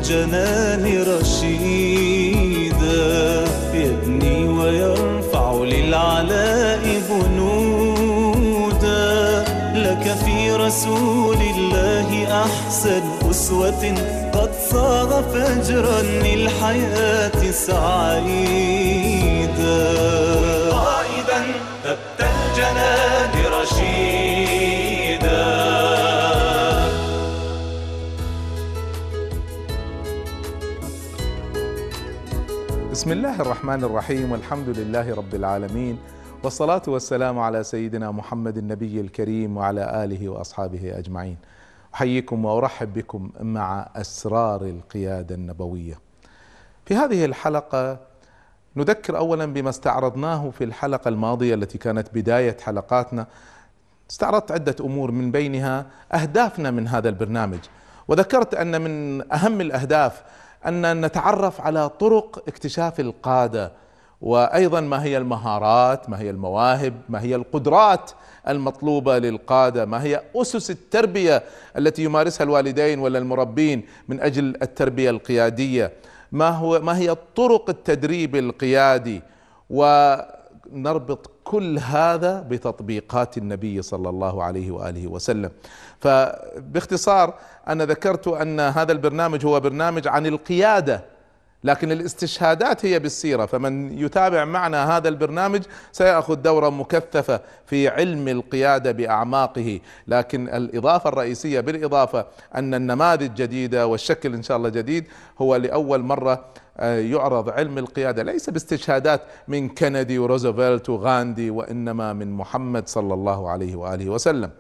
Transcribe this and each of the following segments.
الجنان رشيدا، يبني ويرفع للعلاء بنودا. لك في رسول الله أحسن أسوة، قد صاغ فجرا للحياة سعيدا. قائدا ثبت الجنان رشيدا. بسم الله الرحمن الرحيم، والحمد لله رب العالمين، والصلاة والسلام على سيدنا محمد النبي الكريم وعلى آله وأصحابه أجمعين. أحييكم وأرحب بكم مع أسرار القيادة النبوية. في هذه الحلقة نذكر أولا بما استعرضناه في الحلقة الماضية التي كانت بداية حلقاتنا. استعرضت عدة أمور، من بينها أهدافنا من هذا البرنامج، وذكرت أن من أهم الأهداف أن نتعرف على طرق اكتشاف القادة، وأيضا ما هي المهارات، ما هي المواهب، ما هي القدرات المطلوبة للقادة، ما هي أسس التربية التي يمارسها الوالدين ولا المربين من أجل التربية القيادية، ما هي طرق التدريب القيادي، ونربط كل هذا بتطبيقات النبي صلى الله عليه وآله وسلم. فباختصار أنا ذكرت أن هذا البرنامج هو برنامج عن القيادة، لكن الاستشهادات هي بالسيرة، فمن يتابع معنا هذا البرنامج سيأخذ دورة مكثفة في علم القيادة بأعماقه. لكن الإضافة الرئيسية بالإضافة أن النماذج جديدة والشكل إن شاء الله جديد، هو لأول مرة يعرض علم القيادة ليس باستشهادات من كندي وروزفلت وغاندي، وإنما من محمد صلى الله عليه وآله وسلم.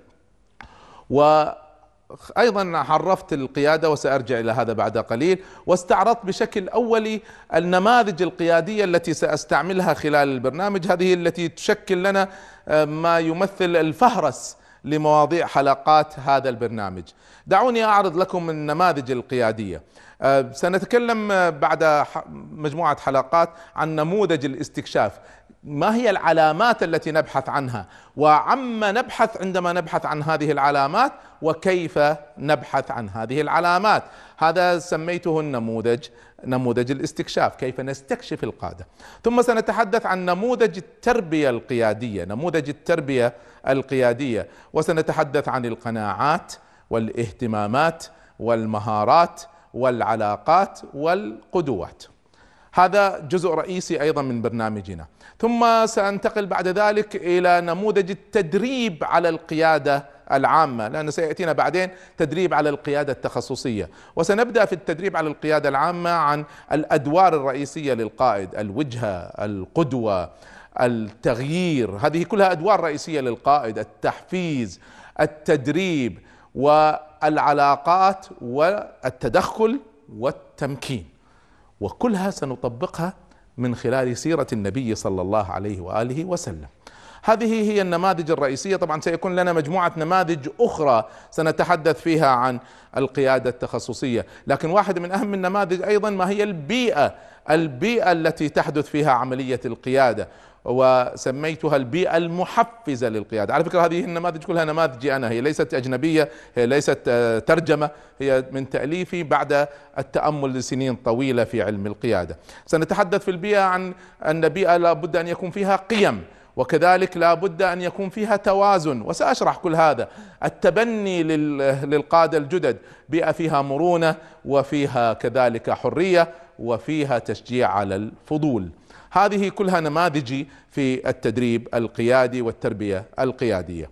وأيضا عرفت القيادة، وسأرجع إلى هذا بعد قليل، واستعرضت بشكل أولي النماذج القيادية التي سأستعملها خلال البرنامج، هذه التي تشكل لنا ما يمثل الفهرس لمواضيع حلقات هذا البرنامج. دعوني أعرض لكم النماذج القيادية. سنتكلم بعد مجموعة حلقات عن نموذج الاستكشاف، ما هي العلامات التي نبحث عنها، وعما نبحث عندما نبحث عن هذه العلامات، وكيف نبحث عن هذه العلامات. هذا سميته نموذج الاستكشاف، كيف نستكشف القادة. ثم سنتحدث عن نموذج التربية القيادية، وسنتحدث عن القناعات والاهتمامات والمهارات والعلاقات والقدوات. هذا جزء رئيسي أيضا من برنامجنا. ثم سأنتقل بعد ذلك إلى نموذج التدريب على القيادة العامة، لأن سيأتينا بعدين تدريب على القيادة التخصصية، وسنبدأ في التدريب على القيادة العامة عن الأدوار الرئيسية للقائد: الوجهة، القدوة، التغيير. هذه كلها أدوار رئيسية للقائد: التحفيز، التدريب، والعلاقات، والتدخل، والتمكين. وكلها سنطبقها من خلال سيرة النبي صلى الله عليه وآله وسلم. هذه هي النماذج الرئيسية. طبعا سيكون لنا مجموعة نماذج أخرى سنتحدث فيها عن القيادة التخصصية، لكن واحد من أهم النماذج أيضا ما هي البيئة التي تحدث فيها عملية القيادة، وسميتها البيئة المحفزة للقيادة. على فكرة هذه النماذج كلها نماذجي أنا، هي ليست أجنبية، هي ليست ترجمة، هي من تأليفي بعد التأمل لسنين طويلة في علم القيادة. سنتحدث في البيئة عن أن البيئة لابد أن يكون فيها قيم، وكذلك لابد أن يكون فيها توازن، وسأشرح كل هذا. التبني للقادة الجدد، بيئة فيها مرونة، وفيها كذلك حرية، وفيها تشجيع على الفضول. هذه كلها نماذج في التدريب القيادي والتربية القيادية.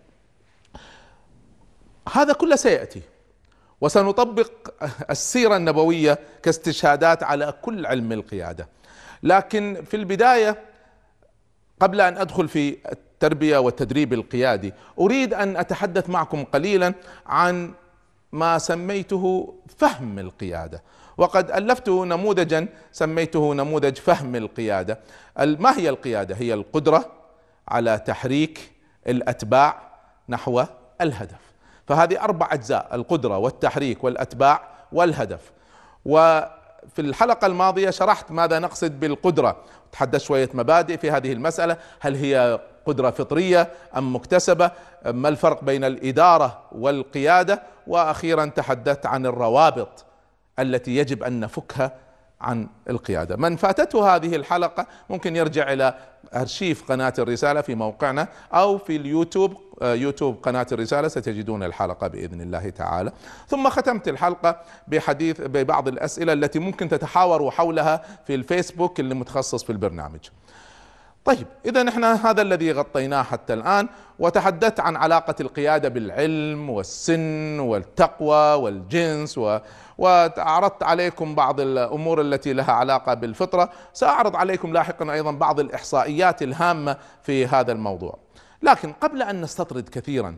هذا كله سيأتي، وسنطبق السيرة النبوية كاستشهادات على كل علم القيادة. لكن في البداية، قبل أن أدخل في التربية والتدريب القيادي، أريد أن أتحدث معكم قليلا عن ما سميته فهم القيادة، وقد ألفت نموذجا سميته نموذج فهم القيادة. ما هي القيادة؟ هي القدرة على تحريك الأتباع نحو الهدف. فهذه 4 أجزاء: القدرة والتحريك والأتباع والهدف. وفي الحلقة الماضية شرحت ماذا نقصد بالقدرة، تحدث شوية مبادئ في هذه المسألة: هل هي قدرة فطرية أم مكتسبة؟ ما الفرق بين الإدارة والقيادة؟ وأخيرا تحدثت عن الروابط التي يجب أن نفكها عن القيادة. من فاتته هذه الحلقة ممكن يرجع إلى أرشيف قناة الرسالة في موقعنا أو في اليوتيوب، يوتيوب قناة الرسالة، ستجدون الحلقة بإذن الله تعالى. ثم ختمت الحلقة بحديث ببعض الأسئلة التي ممكن تتحاوروا حولها في الفيسبوك اللي متخصص في البرنامج. طيب، إذا احنا هذا الذي غطيناه حتى الآن، وتحدثت عن علاقة القيادة بالعلم والسن والتقوى والجنس، وعرضت عليكم بعض الأمور التي لها علاقة بالفطرة. سأعرض عليكم لاحقا أيضا بعض الإحصائيات الهامة في هذا الموضوع. لكن قبل أن نستطرد كثيرا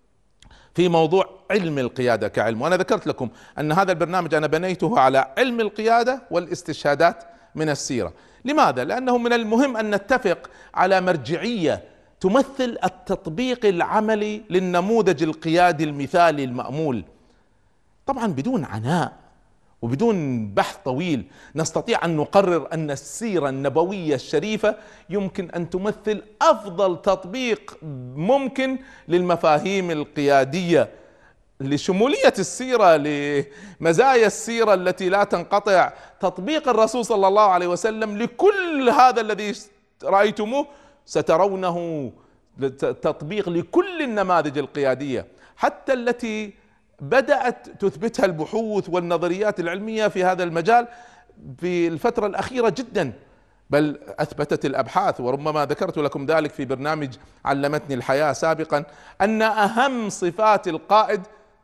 في موضوع علم القيادة كعلم، وأنا ذكرت لكم أن هذا البرنامج أنا بنيته على علم القيادة والاستشهادات من السيرة. لماذا؟ لأنه من المهم أن نتفق على مرجعية تمثل التطبيق العملي للنموذج القيادي المثالي المأمول. طبعا بدون عناء وبدون بحث طويل نستطيع أن نقرر أن السيرة النبوية الشريفة يمكن أن تمثل أفضل تطبيق ممكن للمفاهيم القيادية، لشمولية السيرة، لمزايا السيرة التي لا تنقطع. تطبيق الرسول صلى الله عليه وسلم لكل هذا الذي رأيتموه سترونه تطبيق لكل النماذج القيادية، حتى التي بدأت تثبتها البحوث والنظريات العلمية في هذا المجال في الفترة الأخيرة جدا، بل أثبتت الأبحاث، وربما ذكرت لكم ذلك في برنامج علمتني الحياة سابقا، أن أهم صفات القائد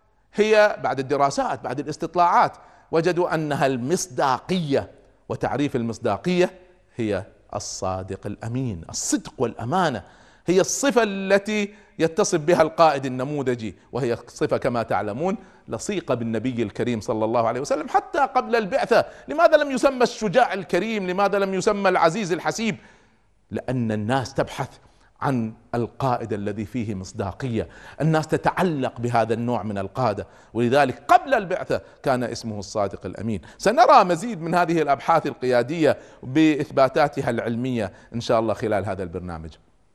هي بعد الدراسات بعد الاستطلاعات وجدوا أنها المصداقية، وتعريف المصداقية هي الصادق الأمين. الصدق والأمانة هي الصفة التي يتصف بها القائد النموذجي، وهي صفة كما تعلمون لصيقة بالنبي الكريم صلى الله عليه وسلم حتى قبل البعثة. لماذا لم يسمى الشجاع الكريم؟ لماذا لم يسمى العزيز الحسيب؟ لأن الناس تبحث عن القائد الذي فيه مصداقية، الناس تتعلق بهذا النوع من القادة، ولذلك قبل البعثة كان اسمه الصادق الأمين. سنرى مزيد من هذه الأبحاث القيادية بإثباتاتها العلمية إن شاء الله خلال هذا البرنامج.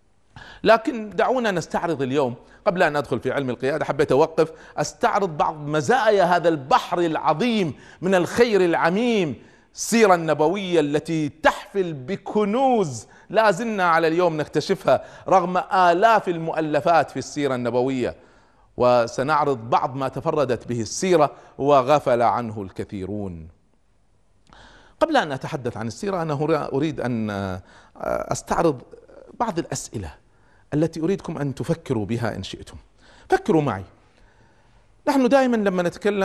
لكن دعونا نستعرض اليوم، قبل أن أدخل في علم القيادة حبيت أوقف أستعرض بعض مزايا هذا البحر العظيم من الخير العميم، السيرة النبوية التي تحفل بكنوز لا زلنا على اليوم نكتشفها رغم آلاف المؤلفات في السيرة النبوية. وسنعرض بعض ما تفردت به السيرة وغفل عنه الكثيرون. قبل أن أتحدث عن السيرة أنا أريد أن أستعرض بعض الأسئلة التي أريدكم أن تفكروا بها إن شئتم. فكروا معي. نحن دائما لما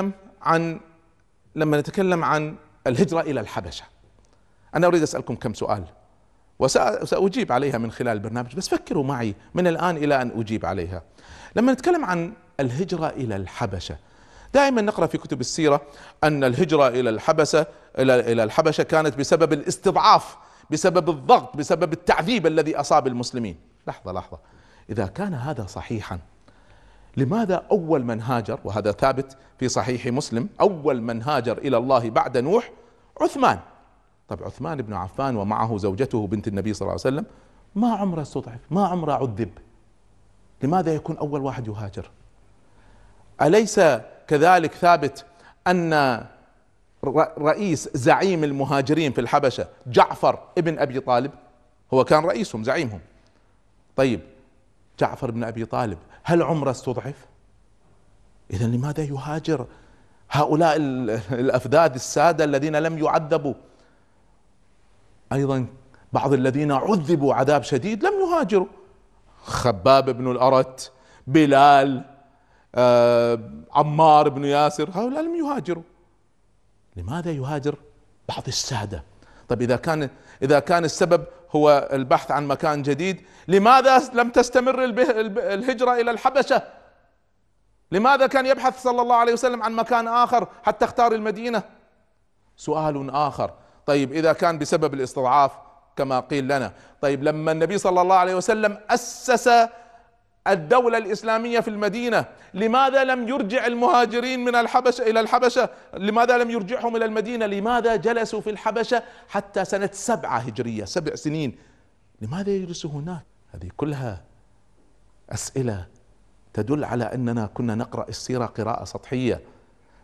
نتكلم عن الهجرة إلى الحبشة، أنا أريد أسألكم كم سؤال وسأجيب عليها من خلال البرنامج، بس فكروا معي من الآن إلى أن أجيب عليها. لما نتكلم عن الهجرة إلى الحبشة دائما نقرأ في كتب السيرة أن الهجرة إلى الحبشة كانت بسبب الاستضعاف، بسبب الضغط، بسبب التعذيب الذي أصاب المسلمين. لحظة، إذا كان هذا صحيحا لماذا أول من هاجر، وهذا ثابت في صحيح مسلم، أول من هاجر إلى الله بعد نوح عثمان. طب عثمان بن عفان ومعه زوجته بنت النبي صلى الله عليه وسلم ما عمره استضعف، ما عمره عذب، لماذا يكون أول واحد يهاجر؟ أليس كذلك ثابت أن رئيس زعيم المهاجرين في الحبشة جعفر ابن أبي طالب هو كان رئيسهم زعيمهم؟ طيب جعفر بن أبي طالب هل عمره استضعف؟ إذن لماذا يهاجر هؤلاء الأفذاذ السادة الذين لم يعذبوا؟ أيضا بعض الذين عذبوا عذاب شديد لم يهاجروا، خباب بن الأرت، بلال، عمار بن ياسر، هؤلاء لم يهاجروا. لماذا يهاجر بعض السادة؟ طيب إذا كان السبب هو البحث عن مكان جديد، لماذا لم تستمر الهجرة إلى الحبشة؟ لماذا كان يبحث صلى الله عليه وسلم عن مكان آخر حتى اختار المدينة؟ سؤال آخر، طيب إذا كان بسبب الاستضعاف كما قيل لنا، طيب لما النبي صلى الله عليه وسلم أسس الدولة الإسلامية في المدينة لماذا لم يرجع المهاجرين من الحبشة إلى الحبشة؟ لماذا لم يرجعهم إلى المدينة؟ لماذا جلسوا في الحبشة حتى سنة 7 هجرية، 7 سنين؟ لماذا يجلسوا هناك؟ هذه كلها أسئلة تدل على أننا كنا نقرأ السيرة قراءة سطحية،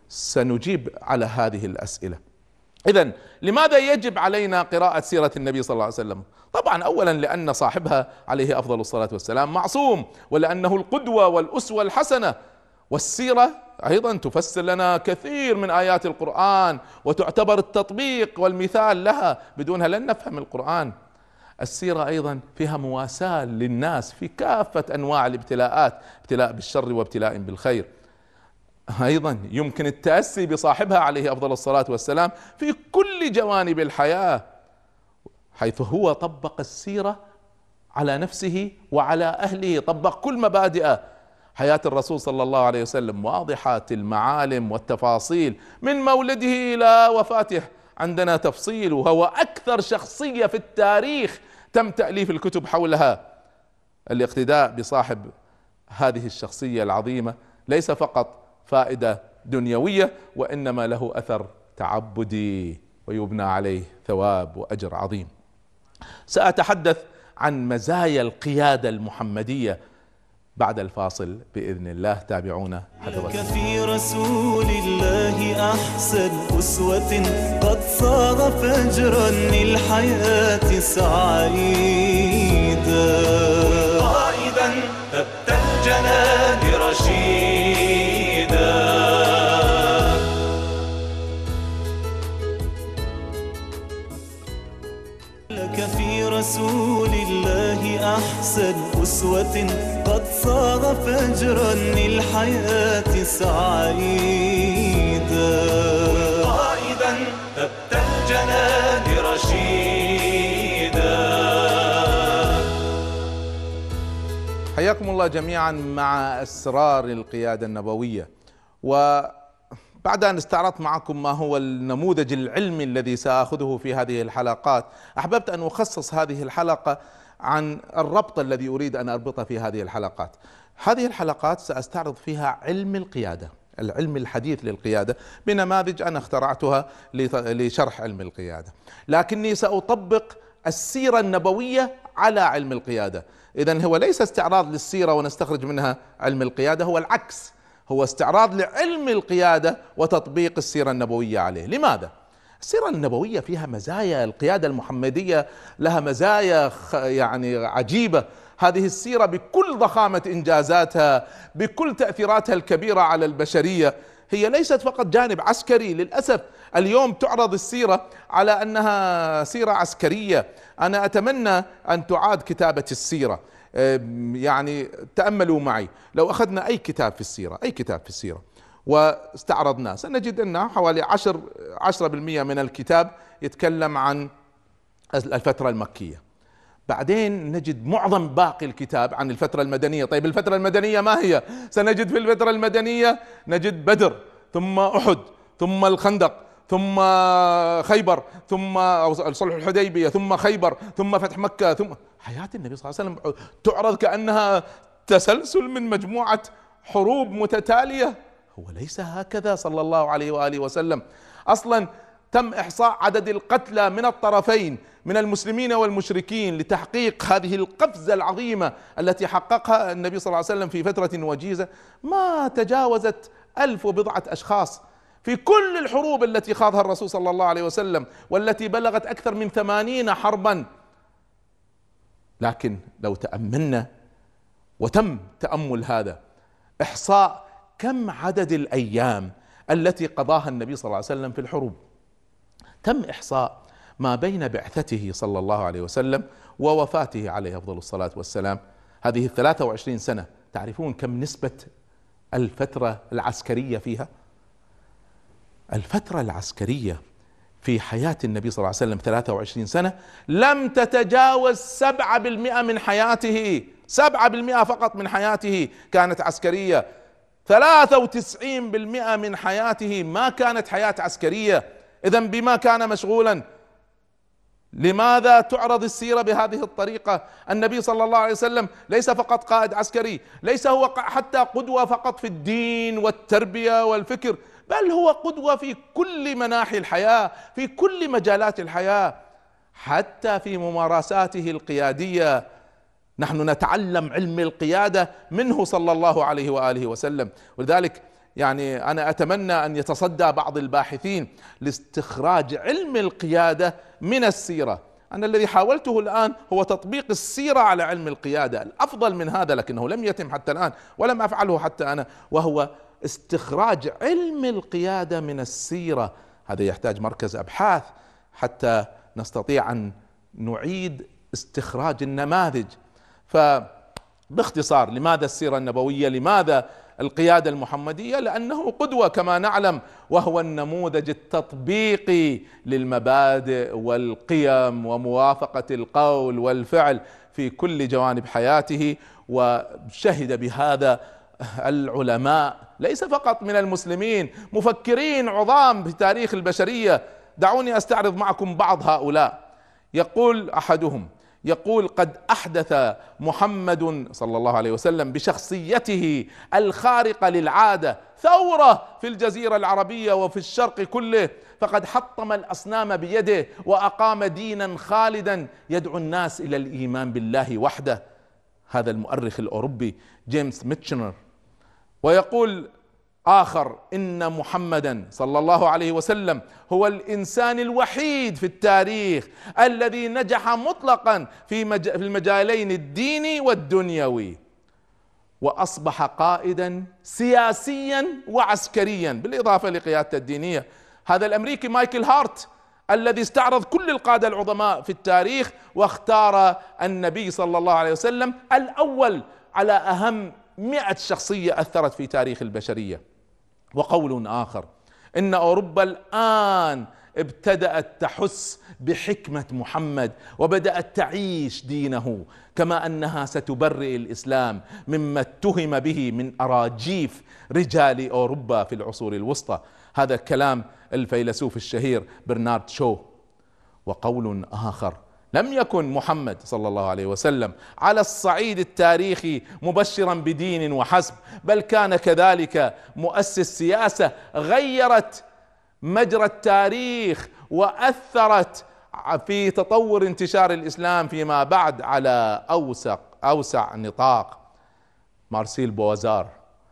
سنجيب على هذه الأسئلة. إذن لماذا يجب علينا قراءة سيرة النبي صلى الله عليه وسلم؟ طبعا أولا لأن صاحبها عليه أفضل الصلاة والسلام معصوم، ولأنه القدوة والأسوة الحسنة، والسيرة أيضا تفسر لنا كثير من آيات القرآن وتعتبر التطبيق والمثال لها، بدونها لن نفهم القرآن. السيرة أيضا فيها مواساة للناس في كافة أنواع الابتلاءات، ابتلاء بالشر وابتلاء بالخير. أيضا يمكن التأسي بصاحبها عليه أفضل الصلاة والسلام في كل جوانب الحياة، حيث هو طبق السيرة على نفسه وعلى أهله، طبق كل مبادئ حياة الرسول صلى الله عليه وسلم واضحة المعالم والتفاصيل من مولده إلى وفاته. عندنا تفصيل، وهو أكثر شخصية في التاريخ تم تأليف الكتب حولها. الاقتداء بصاحب هذه الشخصية العظيمة ليس فقط فائدة دنيوية، وإنما له أثر تعبدي ويبنى عليه ثواب وأجر عظيم. سأتحدث عن مزايا القيادة المحمدية بعد الفاصل بإذن الله. تابعونا حفظكم. لك في رسول الله أحسن أسوة قد صاغ فجرا للحياة سعيدا، قائدا ثبت الجنان رشيدا. لك في رسول الله أحسن أسوة قد صاغ فجرا للحياة سعيدا، قائدا ثبت الجنان رشيدا. حياكم الله جميعا مع أسرار القيادة النبوية. وبعد أن استعرضت معكم ما هو النموذج العلمي الذي سأخذه في هذه الحلقات، أحببت أن أخصص هذه الحلقة عن الربط الذي أريد أن أربطه في هذه الحلقات. هذه الحلقات سأستعرض فيها علم القيادة، العلم الحديث للقيادة، بنماذج أنا اخترعتها لشرح علم القيادة، لكني سأطبق السيرة النبوية على علم القيادة. إذن هو ليس استعراض للسيرة ونستخرج منها علم القيادة، هو العكس، هو استعراض لعلم القيادة وتطبيق السيرة النبوية عليه. لماذا؟ السيرة النبوية فيها مزايا، القيادة المحمدية لها مزايا يعني عجيبة. هذه السيرة بكل ضخامة إنجازاتها، بكل تأثيراتها الكبيرة على البشرية، هي ليست فقط جانب عسكري. للأسف اليوم تعرض السيرة على أنها سيرة عسكرية. أنا أتمنى أن تعاد كتابة السيرة. يعني تأملوا معي، لو أخذنا أي كتاب في السيرة، أي كتاب في السيرة واستعرضناه، سنجد أن حوالي 10% من الكتاب يتكلم عن الفترة المكية، بعدين نجد معظم باقي الكتاب عن الفترة المدنية. طيب الفترة المدنية ما هي؟ سنجد في الفترة المدنية نجد بدر، ثم أحد، ثم الخندق، ثم خيبر، ثم صلح الحديبية، ثم خيبر، ثم فتح مكة، ثم حياة النبي صلى الله عليه وسلم تعرض كأنها تسلسل من مجموعة حروب متتالية. هو ليس هكذا صلى الله عليه وآله وسلم. أصلا تم إحصاء عدد القتلى من الطرفين من المسلمين والمشركين لتحقيق هذه القفزة العظيمة التي حققها النبي صلى الله عليه وسلم في فترة وجيزة، ما تجاوزت 1000 وبضعة أشخاص في كل الحروب التي خاضها الرسول صلى الله عليه وسلم، والتي بلغت أكثر من 80 حربا. لكن لو تأملنا وتم تأمل هذا إحصاء كم عدد الأيام التي قضاها النبي صلى الله عليه وسلم في الحروب، تم إحصاء ما بين بعثته صلى الله عليه وسلم ووفاته عليه أفضل الصلاة والسلام، هذه 23 سنة. تعرفون كم نسبة الفترة العسكرية فيها؟ الفترة العسكرية في حياة النبي صلى الله عليه وسلم 23 سنة لم تتجاوز 7% من حياته. 7% فقط من حياته كانت عسكرية. 93% من حياته ما كانت حياة عسكرية. إذن بما كان مشغولا؟ لماذا تعرض السيرة بهذه الطريقة؟ النبي صلى الله عليه وسلم ليس فقط قائد عسكري، ليس هو حتى قدوة فقط في الدين والتربية والفكر، بل هو قدوة في كل مناحي الحياة، في كل مجالات الحياة، حتى في ممارساته القيادية. نحن نتعلم علم القيادة منه صلى الله عليه وآله وسلم. ولذلك يعني أنا أتمنى أن يتصدى بعض الباحثين لاستخراج علم القيادة من السيرة. أنا الذي حاولته الآن هو تطبيق السيرة على علم القيادة، الأفضل من هذا لكنه لم يتم حتى الآن ولم أفعله حتى أنا، وهو استخراج علم القيادة من السيرة. هذا يحتاج مركز أبحاث حتى نستطيع أن نعيد استخراج النماذج. فباختصار، لماذا السيرة النبوية؟ لماذا القيادة المحمدية؟ لأنه قدوة كما نعلم، وهو النموذج التطبيقي للمبادئ والقيم وموافقة القول والفعل في كل جوانب حياته. وشهد بهذا العلماء ليس فقط من المسلمين، مفكرين عظام في تاريخ البشرية. دعوني أستعرض معكم بعض هؤلاء. يقول أحدهم، يقول: قد أحدث محمد صلى الله عليه وسلم بشخصيته الخارقة للعادة ثورة في الجزيرة العربية وفي الشرق كله، فقد حطم الأصنام بيده وأقام دينا خالدا يدعو الناس إلى الإيمان بالله وحده. هذا المؤرخ الأوروبي جيمس ميتشنر. ويقول آخر: إن محمدا صلى الله عليه وسلم هو الإنسان الوحيد في التاريخ الذي نجح مطلقا في المجالين الديني والدنيوي، وأصبح قائدا سياسيا وعسكريا بالإضافة لقيادته الدينية. هذا الأمريكي مايكل هارت الذي استعرض كل القادة العظماء في التاريخ واختار النبي صلى الله عليه وسلم الأول على أهم 100 شخصية أثرت في تاريخ البشرية. وقول آخر: إن أوروبا الآن ابتدأت تحس بحكمة محمد وبدأت تعيش دينه، كما أنها ستبرئ الإسلام مما اتهم به من أراجيف رجال أوروبا في العصور الوسطى. هذا كلام الفيلسوف الشهير برنارد شو. وقول آخر: لم يكن محمد صلى الله عليه وسلم على الصعيد التاريخي مبشرا بدين وحسب، بل كان كذلك مؤسس سياسة غيرت مجرى التاريخ وأثرت في تطور انتشار الإسلام فيما بعد على أوسع نطاق. مارسيل بوازار.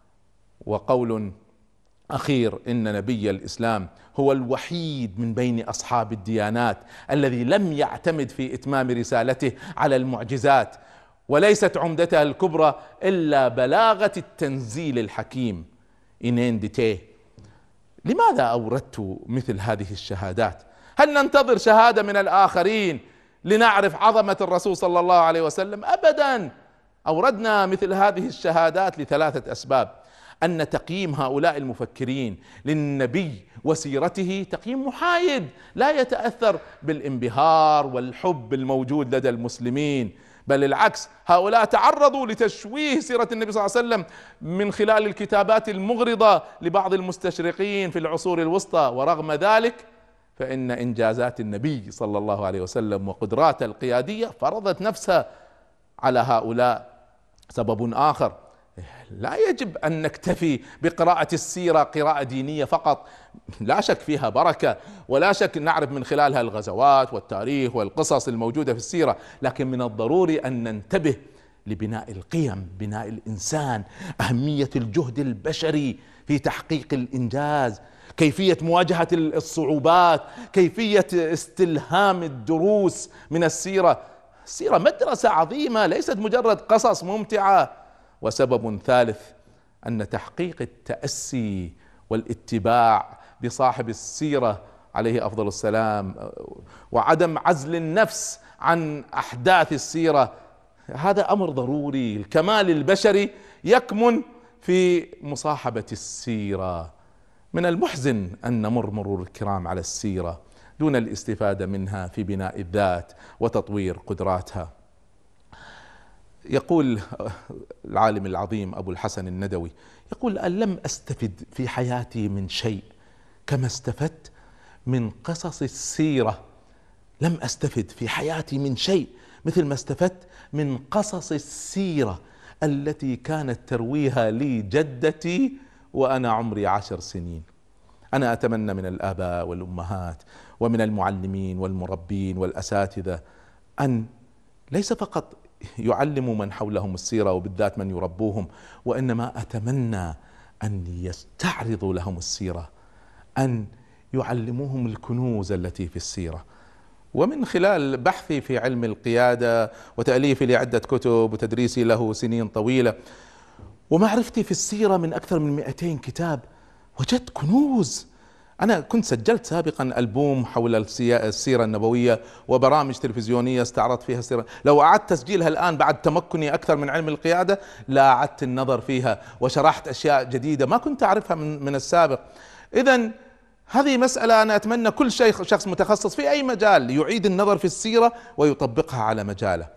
وقول أخير: إن نبي الإسلام هو الوحيد من بين أصحاب الديانات الذي لم يعتمد في إتمام رسالته على المعجزات، وليست عمدتها الكبرى إلا بلاغة التنزيل الحكيم. إنين ديتيه. لماذا أوردت مثل هذه الشهادات؟ هل ننتظر شهادة من الآخرين لنعرف عظمة الرسول صلى الله عليه وسلم؟ أبدا. أوردنا مثل هذه الشهادات لثلاثة أسباب: أن تقييم هؤلاء المفكرين للنبي وسيرته تقييم محايد لا يتأثر بالانبهار والحب الموجود لدى المسلمين، بل العكس، هؤلاء تعرضوا لتشويه سيرة النبي صلى الله عليه وسلم من خلال الكتابات المغرضة لبعض المستشرقين في العصور الوسطى. ورغم ذلك فإن إنجازات النبي صلى الله عليه وسلم وقدراته القيادية فرضت نفسها على هؤلاء. سبب آخر: لا يجب أن نكتفي بقراءة السيرة قراءة دينية فقط، لا شك فيها بركة ولا شك نعرف من خلالها الغزوات والتاريخ والقصص الموجودة في السيرة، لكن من الضروري أن ننتبه لبناء القيم، بناء الإنسان، أهمية الجهد البشري في تحقيق الإنجاز، كيفية مواجهة الصعوبات، كيفية استلهام الدروس من السيرة. السيرة مدرسة عظيمة ليست مجرد قصص ممتعة. وسبب ثالث: أن تحقيق التأسي والاتباع بصاحب السيرة عليه أفضل السلام وعدم عزل النفس عن أحداث السيرة هذا أمر ضروري. الكمال البشري يكمن في مصاحبة السيرة. من المحزن أن نمر مرور الكرام على السيرة دون الاستفادة منها في بناء الذات وتطوير قدراتها. يقول العالم العظيم أبو الحسن الندوي، يقول: أن لم أستفد في حياتي من شيء كما استفدت من قصص السيرة. لم أستفد في حياتي من شيء مثل ما استفدت من قصص السيرة التي كانت ترويها لي جدتي وأنا عمري 10 سنين. أنا أتمنى من الآباء والأمهات ومن المعلمين والمربين والأساتذة أن ليس فقط يعلموا من حولهم السيرة وبالذات من يربوهم، وإنما أتمنى أن يستعرضوا لهم السيرة، أن يعلموهم الكنوز التي في السيرة. ومن خلال بحثي في علم القيادة وتأليفي لعدة كتب وتدريسي له سنين طويلة ومعرفتي في السيرة من أكثر من 200 كتاب، وجدت كنوز. أنا كنت سجلت سابقا ألبوم حول السيرة النبوية وبرامج تلفزيونية استعرضت فيها السيرة، لو أعدت تسجيلها الآن بعد تمكني أكثر من علم القيادة لا أعدت النظر فيها وشرحت أشياء جديدة ما كنت أعرفها من السابق. إذن هذه مسألة أنا أتمنى كل شخص متخصص في أي مجال يعيد النظر في السيرة ويطبقها على مجاله.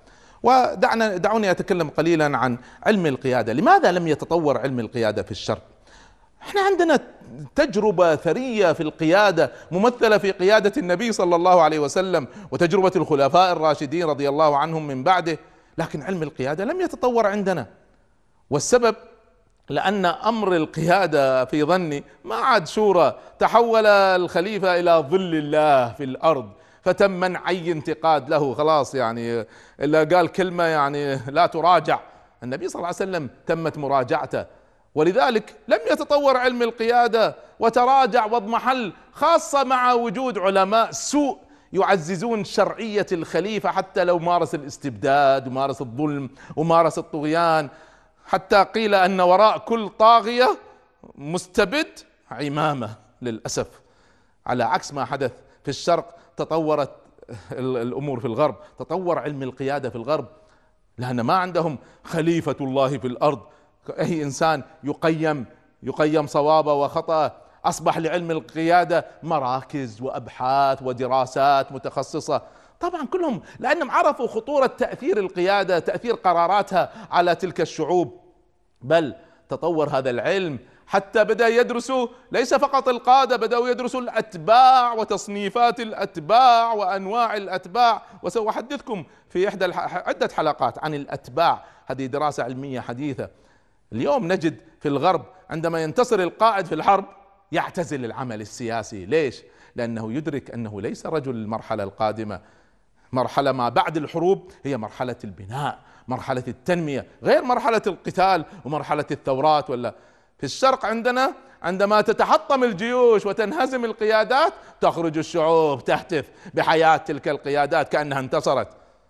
دعوني أتكلم قليلا عن علم القيادة. لماذا لم يتطور علم القيادة في الشرق؟ احنا عندنا تجربة ثرية في القيادة ممثلة في قيادة النبي صلى الله عليه وسلم وتجربة الخلفاء الراشدين رضي الله عنهم من بعده، لكن علم القيادة لم يتطور عندنا. والسبب لأن أمر القيادة في ظني ما عاد شورى، تحول الخليفة إلى ظل الله في الأرض، فتم منع أي انتقاد له، خلاص يعني إلا قال كلمة يعني لا تراجع. النبي صلى الله عليه وسلم تمت مراجعته، ولذلك لم يتطور علم القيادة وتراجع واضمحل، خاصة مع وجود علماء سوء يعززون شرعية الخليفة حتى لو مارس الاستبداد ومارس الظلم ومارس الطغيان، حتى قيل أن وراء كل طاغية مستبد عمامة. للأسف على عكس ما حدث في الشرق تطورت الأمور في الغرب، تطور علم القيادة في الغرب، لأن ما عندهم خليفة الله في الأرض، أي إنسان يقيم صوابه وخطأه. أصبح لعلم القيادة مراكز وأبحاث ودراسات متخصصة، طبعا كلهم لأنهم عرفوا خطورة تأثير القيادة، تأثير قراراتها على تلك الشعوب. بل تطور هذا العلم حتى بدأ يدرسوا ليس فقط القادة، بدأوا يدرسوا الأتباع وتصنيفات الأتباع وأنواع الأتباع، وسأحدثكم في عدة حلقات عن الأتباع. هذه دراسة علمية حديثة. اليوم نجد في الغرب عندما ينتصر القائد في الحرب يعتزل العمل السياسي. ليش؟ لأنه يدرك أنه ليس رجل المرحلة القادمة، مرحلة ما بعد الحروب هي مرحلة البناء، مرحلة التنمية، غير مرحلة القتال ومرحلة الثورات. ولا في الشرق عندنا عندما تتحطم الجيوش وتنهزم القيادات تخرج الشعوب تهتف بحياة تلك القيادات كأنها انتصرت.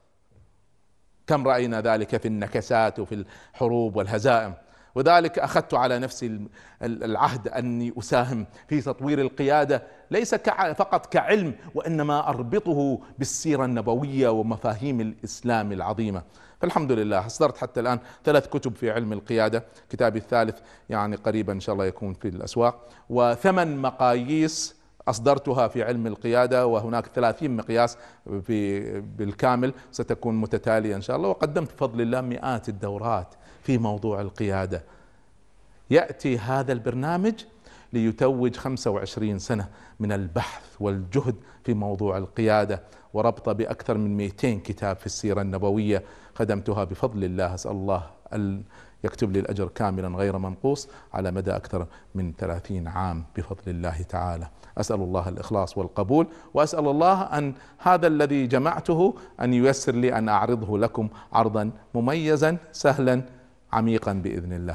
كم رأينا ذلك في النكسات وفي الحروب والهزائم. وذلك أخذت على نفسي العهد أني أساهم في تطوير القيادة ليس فقط كعلم، وإنما أربطه بالسيرة النبوية ومفاهيم الإسلام العظيمة. فالحمد لله أصدرت حتى الآن 3 كتب في علم القيادة، كتابي الثالث يعني قريبا إن شاء الله يكون في الأسواق، و8 مقاييس أصدرتها في علم القيادة، وهناك 30 مقياس بالكامل ستكون متتالية إن شاء الله. وقدمت بفضل الله مئات الدورات في موضوع القيادة. يأتي هذا البرنامج ليتوج 25 سنة من البحث والجهد في موضوع القيادة، وربطه بأكثر من 200 كتاب في السيرة النبوية خدمتها بفضل الله. أسأل الله أن يكتب لي الأجر كاملا غير منقوص على مدى أكثر من 30 عام بفضل الله تعالى. أسأل الله الإخلاص والقبول، وأسأل الله أن هذا الذي جمعته أن ييسر لي أن أعرضه لكم عرضا مميزا سهلا عميقا بإذن الله.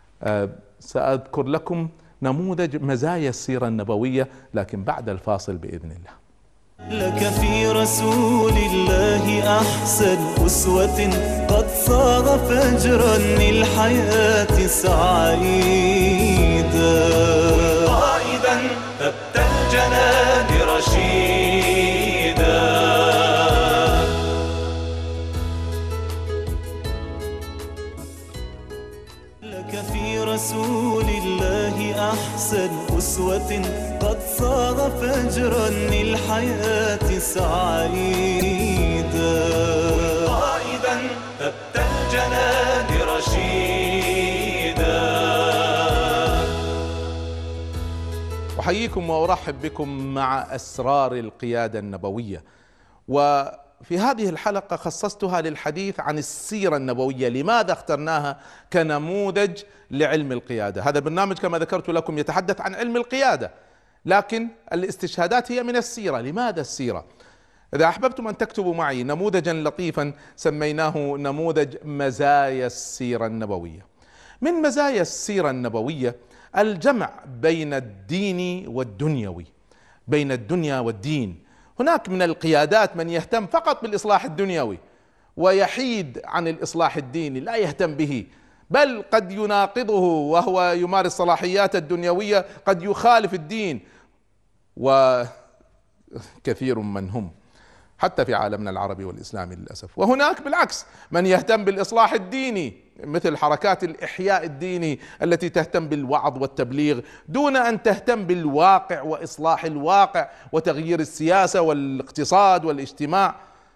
سأذكر لكم نموذج مزايا السيرة النبوية لكن بعد الفاصل بإذن الله. لك في رسول الله أحسن أسوة، قد صاغ فجرا للحياة سعيدا، قائدا ثبت الجنان رشيدا. لك في رسول الله أحسن أسوة، قد صاغ فجرا للحياة سعيدا، قائدا ثبت الجنان رشيدا. أحييكم وأرحب بكم مع أسرار القيادة النبوية. وفي هذه الحلقة خصصتها للحديث عن السيرة النبوية. لماذا اخترناها كنموذج لعلم القيادة؟ هذا البرنامج كما ذكرت لكم يتحدث عن علم القيادة، لكن الاستشهادات هي من السيرة. لماذا السيرة؟ إذا أحببتم أن تكتبوا معي نموذجا لطيفا سميناه نموذج مزايا السيرة النبوية. من مزايا السيرة النبوية الجمع بين الدين والدنيوي، بين الدنيا والدين. هناك من القيادات من يهتم فقط بالإصلاح الدنيوي ويحيد عن الإصلاح الديني، لا يهتم به، بل قد يناقضه وهو يمارس صلاحيات الدنيوية، قد يخالف الدين. وكثير من هم حتى في عالمنا العربي والإسلامي للأسف. وهناك بالعكس من يهتم بالإصلاح الديني، مثل حركات الإحياء الديني التي تهتم بالوعظ والتبليغ دون أن تهتم بالواقع وإصلاح الواقع وتغيير السياسة والاقتصاد والاجتماع.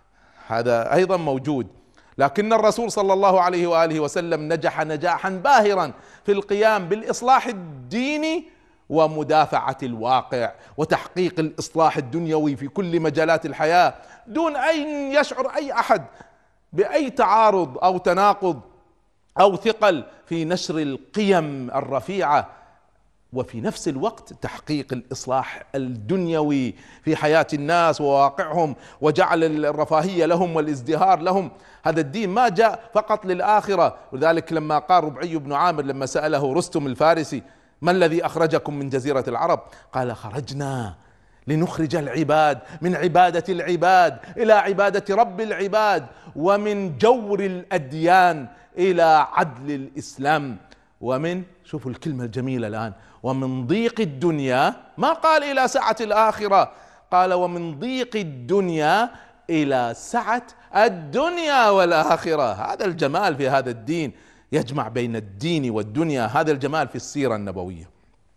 هذا أيضا موجود. لكن الرسول صلى الله عليه وآله وسلم نجح نجاحا باهرا في القيام بالإصلاح الديني ومدافعة الواقع وتحقيق الإصلاح الدنيوي في كل مجالات الحياة، دون أن يشعر أي أحد بأي تعارض أو تناقض أو ثقل في نشر القيم الرفيعة، وفي نفس الوقت تحقيق الإصلاح الدنيوي في حياة الناس وواقعهم وجعل الرفاهية لهم والازدهار لهم. هذا الدين ما جاء فقط للآخرة. ولذلك لما قال ربعي بن عامر لما سأله رستم الفارسي: ما الذي أخرجكم من جزيرة العرب؟ قال: خرجنا لنخرج العباد من عبادة العباد إلى عبادة رب العباد، ومن جور الأديان إلى عدل الإسلام، ومن، شوفوا الكلمة الجميلة الآن، ومن ضيق الدنيا، ما قال إلى سعة الآخرة، قال ومن ضيق الدنيا إلى سعة الدنيا والآخرة. هذا الجمال في هذا الدين، يجمع بين الدين والدنيا، هذا الجمال في السيرة النبوية.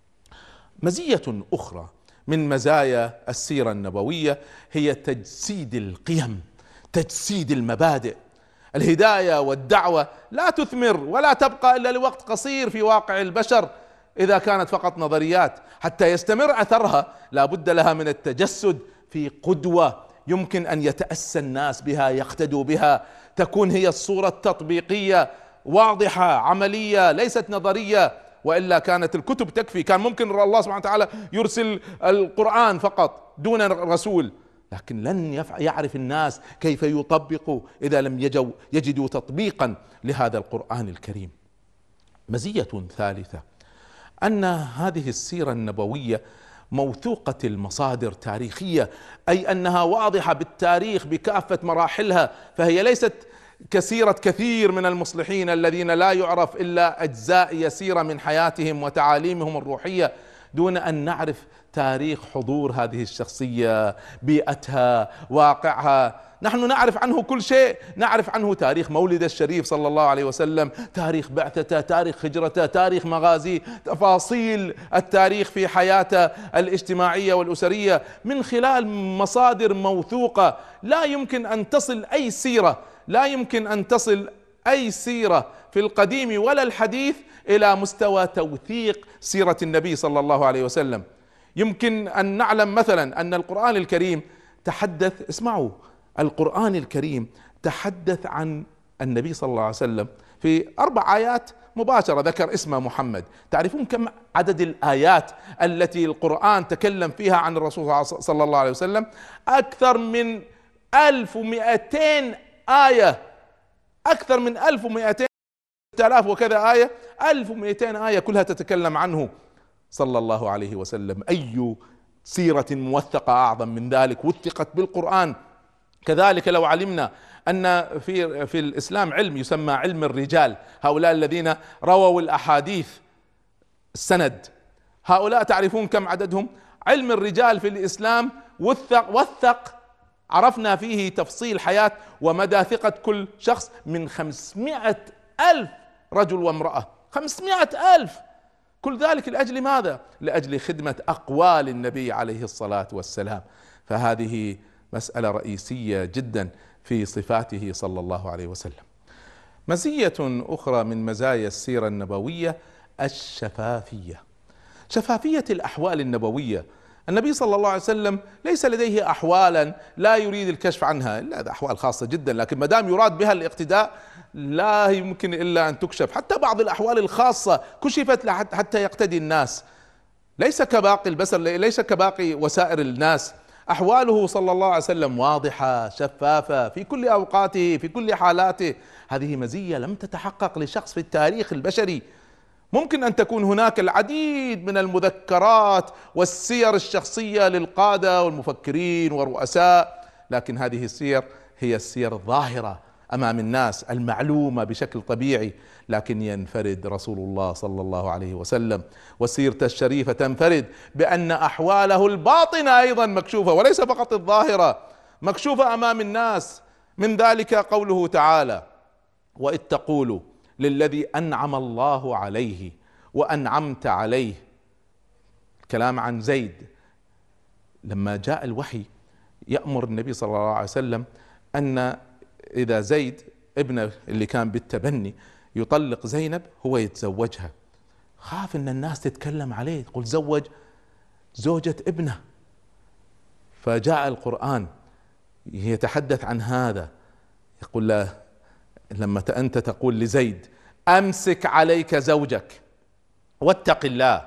مزية أخرى من مزايا السيرة النبوية هي تجسيد القيم، تجسيد المبادئ. الهداية والدعوة لا تثمر ولا تبقى إلا لوقت قصير في واقع البشر إذا كانت فقط نظريات. حتى يستمر أثرها لا بد لها من التجسد في قدوة يمكن أن يتأسى الناس بها، يقتدوا بها، تكون هي الصورة التطبيقية واضحة عملية ليست نظرية. وإلا كانت الكتب تكفي، كان ممكن الله سبحانه وتعالى يرسل القرآن فقط دون رسول، لكن لن يعرف الناس كيف يطبقوا إذا لم يجدوا تطبيقا لهذا القرآن الكريم. مزية ثالثة أن هذه السيرة النبوية موثوقة المصادر تاريخية، أي أنها واضحة بالتاريخ بكافة مراحلها، فهي ليست كسيرة كثير من المصلحين الذين لا يعرف إلا أجزاء يسيرة من حياتهم وتعاليمهم الروحية دون أن نعرف تاريخ حضور هذه الشخصية، بيئتها، واقعها. نحن نعرف عنه كل شيء، نعرف عنه تاريخ مولد الشريف صلى الله عليه وسلم، تاريخ بعثته، تاريخ هجرته، تاريخ مغازيه، تفاصيل التاريخ في حياته الاجتماعية والأسرية من خلال مصادر موثوقة. لا يمكن أن تصل أي سيرة، لا يمكن أن تصل أي سيرة في القديم ولا الحديث إلى مستوى توثيق سيرة النبي صلى الله عليه وسلم. يمكن أن نعلم مثلا أن القرآن الكريم تحدث، اسمعوا، القرآن الكريم تحدث عن النبي صلى الله عليه وسلم في 4 آيات مباشرة، ذكر اسمه محمد. تعرفون كم عدد الآيات التي القرآن تكلم فيها عن الرسول صلى الله عليه وسلم؟ أكثر من 1200 آية، أكثر من 1200 آلاف وكذا آية، 1200 آية كلها تتكلم عنه صلى الله عليه وسلم. أي سيرة موثقة أعظم من ذلك وثقت بالقرآن؟ كذلك لو علمنا أن في الإسلام علم يسمى علم الرجال، هؤلاء الذين رووا الأحاديث السند، هؤلاء تعرفون كم عددهم؟ علم الرجال في الإسلام وثق عرفنا فيه تفصيل حياة ومدى ثقة كل شخص من 500,000 رجل وامرأة، 500,000. كل ذلك لأجل ماذا؟ لأجل خدمة أقوال النبي عليه الصلاة والسلام. فهذه مسألة رئيسية جدا في صفاته صلى الله عليه وسلم. مزية أخرى من مزايا السيرة النبوية الشفافية، شفافية الأحوال النبوية. النبي صلى الله عليه وسلم ليس لديه أحوالا لا يريد الكشف عنها، إلا هذه أحوال خاصة جدا، لكن ما دام يراد بها الاقتداء لا يمكن إلا أن تكشف. حتى بعض الأحوال الخاصة كشفت حتى يقتدي الناس، ليس كباقي البشر، ليس كباقي وسائر الناس. أحواله صلى الله عليه وسلم واضحة شفافة في كل أوقاته في كل حالاته. هذه مزية لم تتحقق لشخص في التاريخ البشري، ممكن أن تكون هناك العديد من المذكرات والسير الشخصية للقادة والمفكرين والرؤساء، لكن هذه السير هي السير الظاهرة أمام الناس المعلومة بشكل طبيعي، لكن ينفرد رسول الله صلى الله عليه وسلم وسيرته الشريفة تنفرد بأن أحواله الباطنة أيضا مكشوفة، وليس فقط الظاهرة مكشوفة أمام الناس. من ذلك قوله تعالى: وإذ تقول للذي أنعم الله عليه وأنعمت عليه. كلام عن زيد، لما جاء الوحي يأمر النبي صلى الله عليه وسلم أن إذا زيد ابنه اللي كان بالتبني يطلق زينب هو يتزوجها، خاف أن الناس تتكلم عليه تقول زوج زوجة ابنه، فجاء القرآن يتحدث عن هذا، يقول له لما أنت تقول لزيد أمسك عليك زوجك واتق الله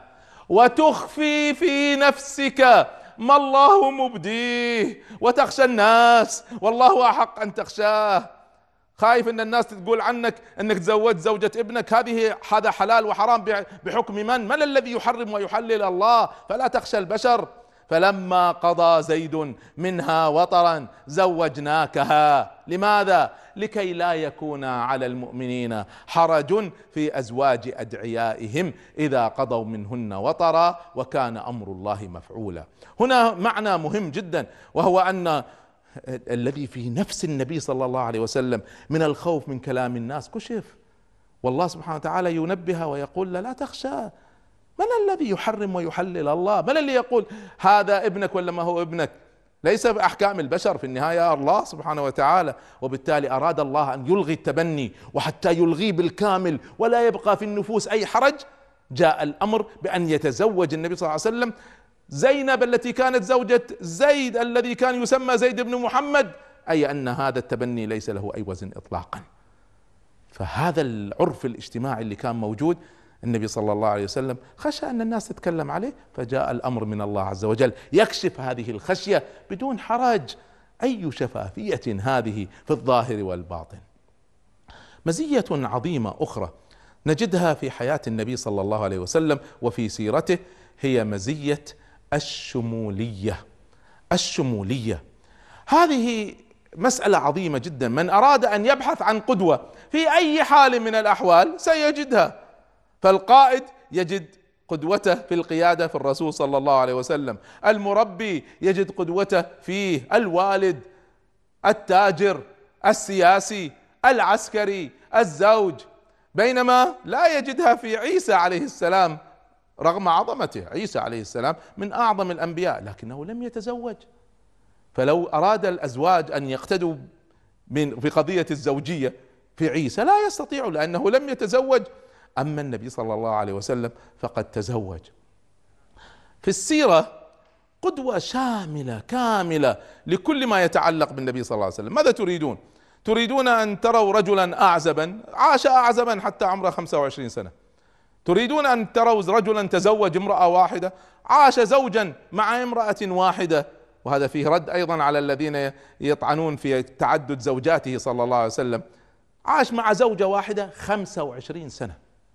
وتخفي في نفسك ما الله مبديه وتخشى الناس والله أحق أن تخشاه. خايف ان الناس تقول عنك انك تزوجت زوجة ابنك، هذا حلال وحرام بحكم من الذي يحرم ويحلل؟ الله. فلا تخشى البشر. فلما قضى زيد منها وطرا زوجناكها. لماذا؟ لكي لا يكون على المؤمنين حرج في أزواج أدعيائهم إذا قضوا منهن وطرا وكان أمر الله مفعولا. هنا معنى مهم جدا، وهو أن الذي في نفس النبي صلى الله عليه وسلم من الخوف من كلام الناس كشف، والله سبحانه وتعالى ينبه ويقول لا تخشى. من الذي يحرم ويحلل؟ الله. من اللي يقول هذا ابنك ولا ما هو ابنك؟ ليس بأحكام البشر، في النهاية الله سبحانه وتعالى. وبالتالي أراد الله أن يلغي التبني، وحتى يلغيه بالكامل ولا يبقى في النفوس أي حرج، جاء الأمر بأن يتزوج النبي صلى الله عليه وسلم زينب التي كانت زوجة زيد الذي كان يسمى زيد بن محمد، أي أن هذا التبني ليس له أي وزن إطلاقا. فهذا العرف الاجتماعي اللي كان موجود، النبي صلى الله عليه وسلم خشى أن الناس تتكلم عليه، فجاء الأمر من الله عز وجل يكشف هذه الخشية بدون حرج. أي شفافية هذه في الظاهر والباطن. مزية عظيمة أخرى نجدها في حياة النبي صلى الله عليه وسلم وفي سيرته هي مزية الشمولية. الشمولية هذه مسألة عظيمة جدا، من أراد أن يبحث عن قدوة في أي حال من الأحوال سيجدها. فالقائد يجد قدوته في القيادة في الرسول صلى الله عليه وسلم، المربي يجد قدوته فيه، الوالد، التاجر، السياسي، العسكري، الزوج، بينما لا يجدها في عيسى عليه السلام رغم عظمته. عيسى عليه السلام من أعظم الأنبياء لكنه لم يتزوج، فلو أراد الأزواج أن يقتدوا في قضية الزوجية في عيسى لا يستطيعوا لأنه لم يتزوج. أما النبي صلى الله عليه وسلم فقد تزوج. في السيرة قدوة شاملة كاملة لكل ما يتعلق بالنبي صلى الله عليه وسلم. ماذا تريدون؟ تريدون أن تروا رجلا أعزبا عاش أعزبا حتى عمره 25 سنة؟ تريدون أن تروا رجلا تزوج امرأة واحدة عاش زوجا مع امرأة واحدة؟ وهذا فيه رد أيضا على الذين يطعنون في تعدد زوجاته صلى الله عليه وسلم. عاش مع زوجة واحدة 25 سنة،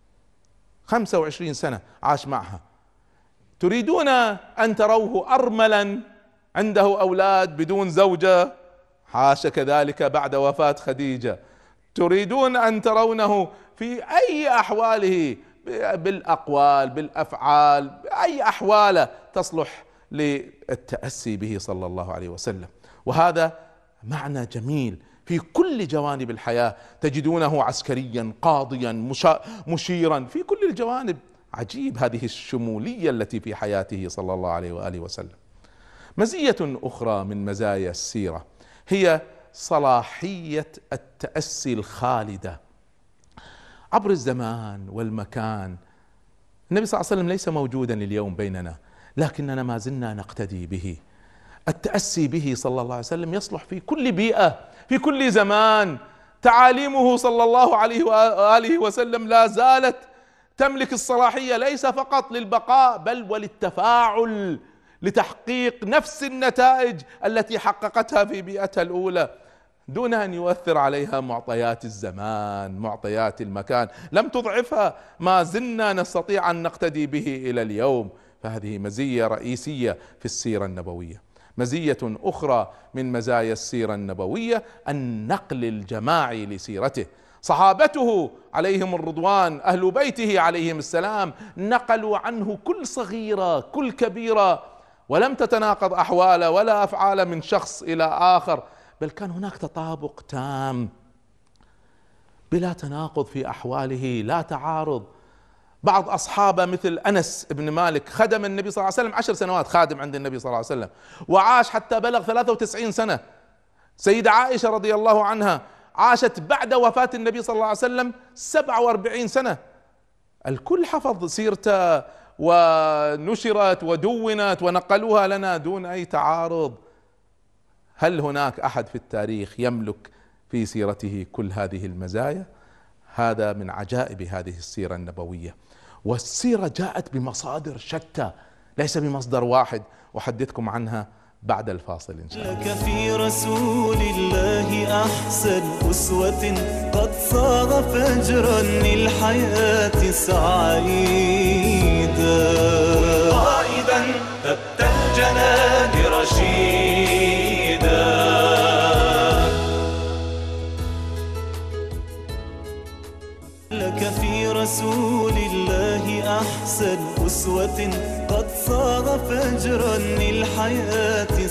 25 سنة عاش معها. تريدون أن تروه أرملا عنده أولاد بدون زوجة؟ عاش كذلك بعد وفاة خديجة. تريدون أن ترونه في أي أحواله، بالأقوال بالأفعال، بأي أحواله تصلح للتأسي به صلى الله عليه وسلم. وهذا معنى جميل في كل جوانب الحياة، تجدونه عسكريا، قاضيا، مشيرا، في كل الجوانب. عجيب هذه الشمولية التي في حياته صلى الله عليه وآله وسلم. مزية أخرى من مزايا السيرة هي صلاحية التأسي الخالدة عبر الزمان والمكان. النبي صلى الله عليه وسلم ليس موجودا اليوم بيننا، لكننا ما زلنا نقتدي به. التأسي به صلى الله عليه وسلم يصلح في كل بيئة، في كل زمان. تعاليمه صلى الله عليه وآله وسلم لا زالت تملك الصلاحية، ليس فقط للبقاء بل وللتفاعل، لتحقيق نفس النتائج التي حققتها في بيئتها الأولى. دون أن يؤثر عليها معطيات الزمان، معطيات المكان، لم تضعفها، ما زلنا نستطيع أن نقتدي به إلى اليوم. فهذه مزية رئيسية في السيرة النبوية. مزية أخرى من مزايا السيرة النبوية النقل الجماعي لسيرته. صحابته عليهم الرضوان، أهل بيته عليهم السلام، نقلوا عنه كل صغيرة كل كبيرة، ولم تتناقض أحواله ولا أفعاله من شخص إلى آخر، بل كان هناك تطابق تام بلا تناقض في أحواله، لا تعارض. بعض أصحابه مثل أنس بن مالك خدم النبي صلى الله عليه وسلم 10 سنوات خادم عند النبي صلى الله عليه وسلم، وعاش حتى بلغ 93 سنة. سيدة عائشة رضي الله عنها عاشت بعد وفاة النبي صلى الله عليه وسلم 47 سنة. الكل حفظ سيرته ونشرت ودونت ونقلوها لنا دون أي تعارض. هل هناك أحد في التاريخ يملك في سيرته كل هذه المزايا؟ هذا من عجائب هذه السيرة النبوية. والسيرة جاءت بمصادر شتى، ليس بمصدر واحد، أحدثكم عنها بعد الفاصل إن شاء الله. لك في رسول الله أحسن أسوة، قد صاغ فجرا للحياة سعيدا، قائدا ثبت الجنان رشيدا. لك في رسول الله أحسن أسوة، قد صاغ فجرا للحياة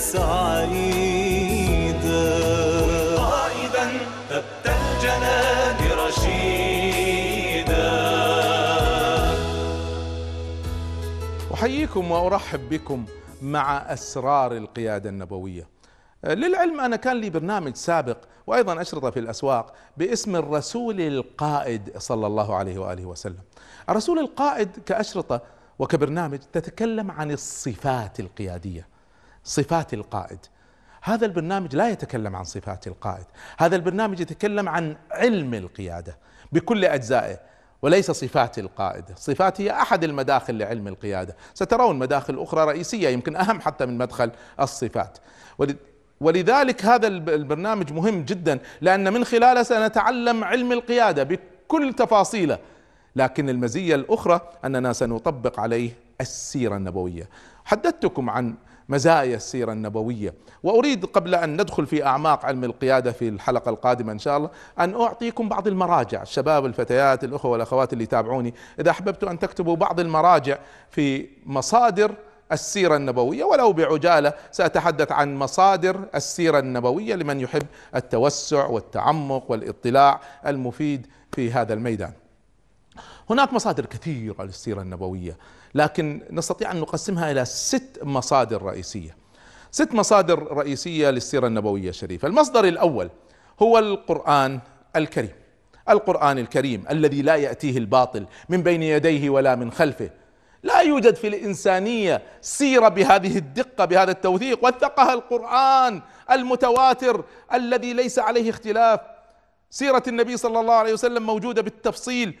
سعيدا، قائدا ثبت الجنان رشيدا. أحييكم وأرحب بكم مع أسرار القيادة النبوية. للعلم أنا كان لي برنامج سابق وأيضا أشرطة في الأسواق باسم الرسول القائد صلى الله عليه وآله وسلم. الرسول القائد كأشرطة وكبرنامج تتكلم عن الصفات القيادية، صفات القائد. هذا البرنامج لا يتكلم عن صفات القائد، هذا البرنامج يتكلم عن علم القيادة بكل أجزائه وليس صفات القائد. الصفات هي أحد المداخل لعلم القيادة، سترون مداخل أخرى رئيسية يمكن أهم حتى من مدخل الصفات. ولذلك هذا البرنامج مهم جدا، لأن من خلاله سنتعلم علم القيادة بكل تفاصيله، لكن المزية الأخرى أننا سنطبق عليه السيرة النبوية. حدثتكم عن مزايا السيرة النبوية، وأريد قبل أن ندخل في أعماق علم القيادة في الحلقة القادمة إن شاء الله أن أعطيكم بعض المراجع. الشباب الفتيات الأخوة والأخوات اللي يتابعوني، إذا أحببتوا أن تكتبوا بعض المراجع في مصادر السيرة النبوية ولو بعجالة، سأتحدث عن مصادر السيرة النبوية لمن يحب التوسع والتعمق والاطلاع المفيد في هذا الميدان. هناك مصادر كثيرة للسيرة النبوية، لكن نستطيع أن نقسمها إلى 6 مصادر رئيسية. 6 مصادر رئيسية للسيرة النبوية الشريفة. المصدر الأول هو القرآن الكريم، القرآن الكريم الذي لا يأتيه الباطل من بين يديه ولا من خلفه. لا يوجد في الإنسانية سيرة بهذه الدقة بهذا التوثيق وثقها القرآن المتواتر الذي ليس عليه اختلاف. سيرة النبي صلى الله عليه وسلم موجودة بالتفصيل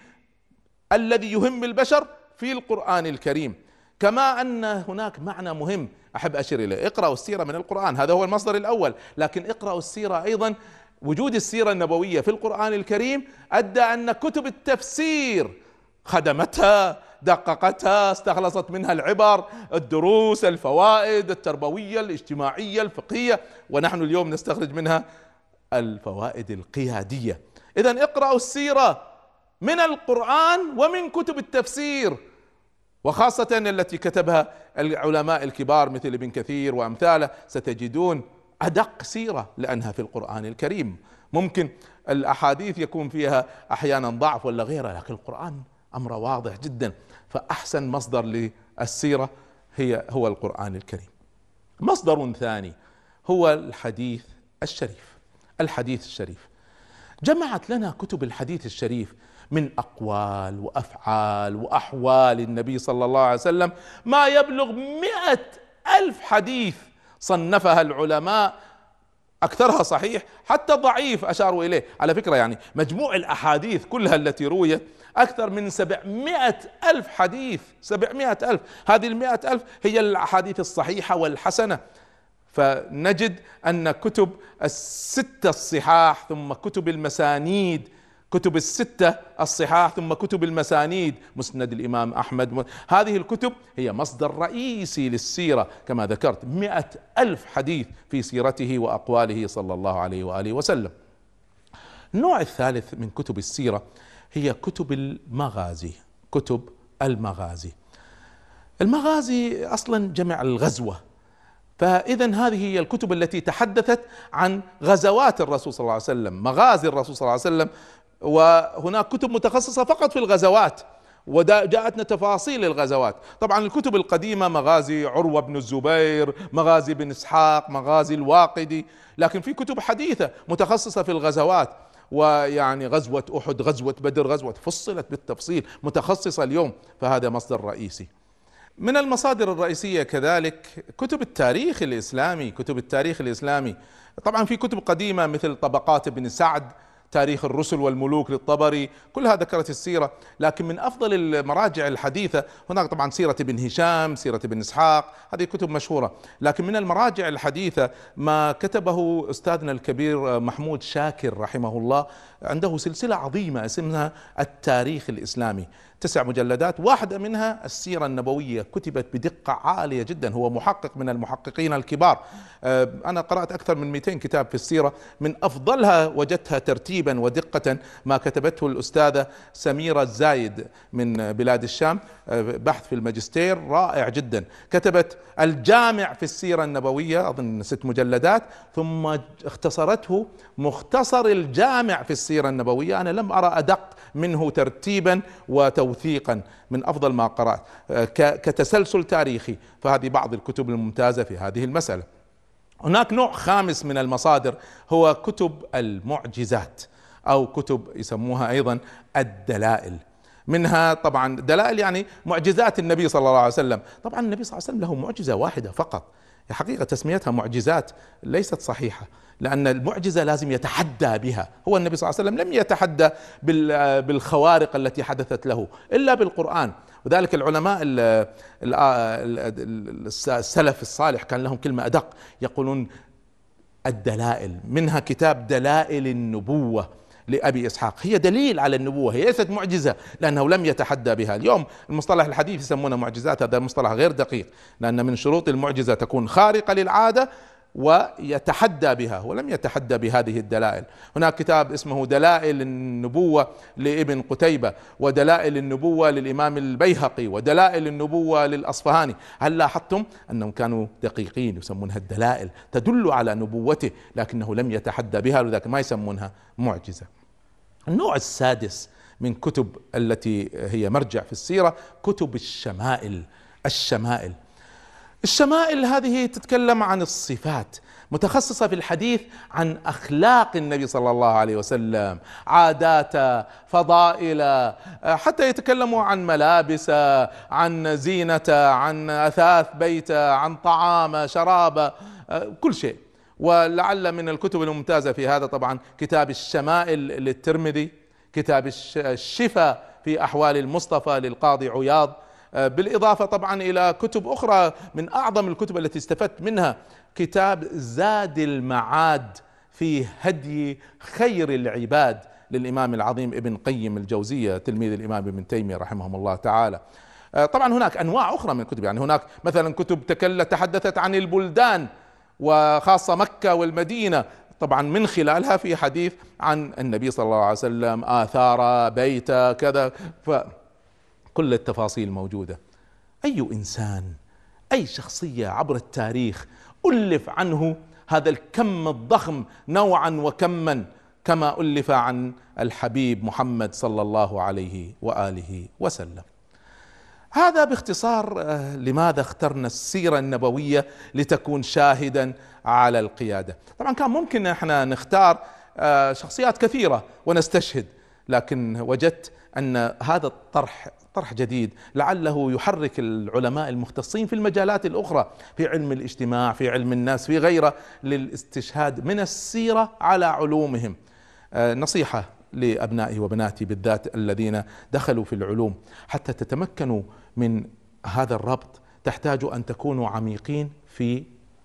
الذي يهم البشر في القرآن الكريم. كما أن هناك معنى مهم أحب أشير إليه، اقرأوا السيرة من القرآن، هذا هو المصدر الأول، لكن اقرأوا السيرة أيضا. وجود السيرة النبوية في القرآن الكريم أدى أن كتب التفسير خدمتها، دققتها، استخلصت منها العبر، الدروس، الفوائد التربوية الاجتماعية الفقهية، ونحن اليوم نستخرج منها الفوائد القيادية. إذن اقرأوا السيرة من القرآن ومن كتب التفسير، وخاصة التي كتبها العلماء الكبار مثل ابن كثير وأمثاله، ستجدون أدق سيرة لأنها في القرآن الكريم. ممكن الأحاديث يكون فيها أحيانا ضعف ولا غيره، لكن القرآن أمر واضح جدا. فأحسن مصدر للسيرة هو القرآن الكريم. مصدر ثاني هو الحديث الشريف. الحديث الشريف جمعت لنا كتب الحديث الشريف من أقوال وأفعال وأحوال النبي صلى الله عليه وسلم ما يبلغ 100,000 حديث صنفها العلماء، أكثرها صحيح حتى ضعيف أشاروا إليه. على فكرة يعني مجموع الأحاديث كلها التي رويت أكثر من 700,000 حديث. 700,000، هذه 100,000 هي الأحاديث الصحيحة والحسنة. فنجد أن كتب الستة الصحاح ثم كتب المسانيد، كتب الستة الصحاح ثم كتب المسانيد، مسند الإمام أحمد، هذه الكتب هي مصدر رئيسي للسيرة. كما ذكرت 100,000 حديث في سيرته وأقواله صلى الله عليه وآله وسلم. النوع الثالث من كتب السيرة هي كتب المغازي. كتب المغازي، المغازي أصلا جمع الغزوة، فإذا هذه هي الكتب التي تحدثت عن غزوات الرسول صلى الله عليه وسلم، مغازي الرسول صلى الله عليه وسلم. وهناك كتب متخصصة فقط في الغزوات وجاءتنا تفاصيل الغزوات. طبعا الكتب القديمة مغازي عروة بن الزبير، مغازي بن إسحاق، مغازي الواقدي، لكن في كتب حديثة متخصصة في الغزوات، ويعني غزوة أحد، غزوة بدر، غزوة فصلت بالتفصيل، متخصصة اليوم، فهذا مصدر رئيسي. من المصادر الرئيسية كذلك كتب التاريخ الإسلامي. كتب التاريخ الإسلامي طبعا في كتب قديمة مثل طبقات ابن سعد، تاريخ الرسل والملوك للطبري، كلها ذكرت السيرة. لكن من أفضل المراجع الحديثة هناك طبعا سيرة ابن هشام، سيرة ابن إسحاق، هذه كتب مشهورة. لكن من المراجع الحديثة ما كتبه أستاذنا الكبير محمود شاكر رحمه الله، عنده سلسلة عظيمة اسمها التاريخ الإسلامي، 9 مجلدات، واحدة منها السيرة النبوية، كتبت بدقة عالية جدا، هو محقق من المحققين الكبار. أنا قرأت أكثر من 200 كتاب في السيرة، من أفضلها وجدتها ترتيبا ودقة ما كتبته الأستاذة سميرة الزايد من بلاد الشام، بحث في الماجستير رائع جدا. كتبت الجامع في السيرة النبوية أظن 6 مجلدات، ثم اختصرته مختصر الجامع في السيرة النبوية. أنا لم أرى أدق منه ترتيبا وتوثيقا، من أفضل ما قرأت كتسلسل تاريخي. فهذه بعض الكتب الممتازة في هذه المسألة. هناك نوع خامس من المصادر هو كتب المعجزات، أو كتب يسموها أيضا الدلائل. منها طبعا دلائل يعني معجزات النبي صلى الله عليه وسلم. طبعا النبي صلى الله عليه وسلم له معجزة واحدة فقط، حقيقة تسميتها معجزات ليست صحيحة، لأن المعجزة لازم يتحدى بها. هو النبي صلى الله عليه وسلم لم يتحدى بالخوارق التي حدثت له إلا بالقرآن. وذلك العلماء السلف الصالح كان لهم كلمة أدق، يقولون الدلائل. منها كتاب دلائل النبوة لأبي إسحاق، هي دليل على النبوة، هي ليست معجزة لأنه لم يتحدى بها. اليوم المصطلح الحديث يسمونه معجزات، هذا مصطلح غير دقيق، لأن من شروط المعجزة تكون خارقة للعادة ويتحدى بها، ولم يتحدى بهذه الدلائل. هناك كتاب اسمه دلائل النبوة لابن قتيبة، ودلائل النبوة للإمام البيهقي، ودلائل النبوة للأصفهاني. هل لاحظتم أنهم كانوا دقيقين؟ يسمونها الدلائل، تدل على نبوته لكنه لم يتحدى بها، لذلك ما يسمونها معجزة. النوع السادس من كتب التي هي مرجع في السيرة كتب الشمائل. الشمائل هذه تتكلم عن الصفات، متخصصة في الحديث عن أخلاق النبي صلى الله عليه وسلم، عاداته، فضائله، حتى يتكلموا عن ملابسه، عن زينته، عن أثاث بيته، عن طعامه، شرابه، كل شيء. ولعل من الكتب الممتازة في هذا طبعا كتاب الشمائل للترمذي، كتاب الشفاء في أحوال المصطفى للقاضي عياض، بالإضافة طبعا إلى كتب أخرى. من أعظم الكتب التي استفدت منها كتاب زاد المعاد في هدي خير العباد للإمام العظيم ابن قيم الجوزية، تلميذ الإمام ابن تيمية رحمهم الله تعالى. طبعا هناك أنواع أخرى من الكتب، يعني هناك مثلا كتب تحدثت عن البلدان وخاصة مكة والمدينة، طبعا من خلالها في حديث عن النبي صلى الله عليه وسلم، آثار بيته كذا، كل التفاصيل موجودة. أي إنسان، أي شخصية عبر التاريخ ألف عنه هذا الكم الضخم نوعا وكما كما ألف عن الحبيب محمد صلى الله عليه وآله وسلم. هذا باختصار لماذا اخترنا السيرة النبوية لتكون شاهدا على القيادة. طبعا كان ممكن احنا نختار شخصيات كثيرة ونستشهد، لكن وجدت أن هذا طرح جديد لعله يحرك العلماء المختصين في المجالات الأخرى، في علم الاجتماع، في علم النفس، في غيره، للاستشهاد من السيرة على علومهم. نصيحة لأبنائي وبناتي بالذات الذين دخلوا في العلوم، حتى تتمكنوا من هذا الربط تحتاجوا أن تكونوا عميقين في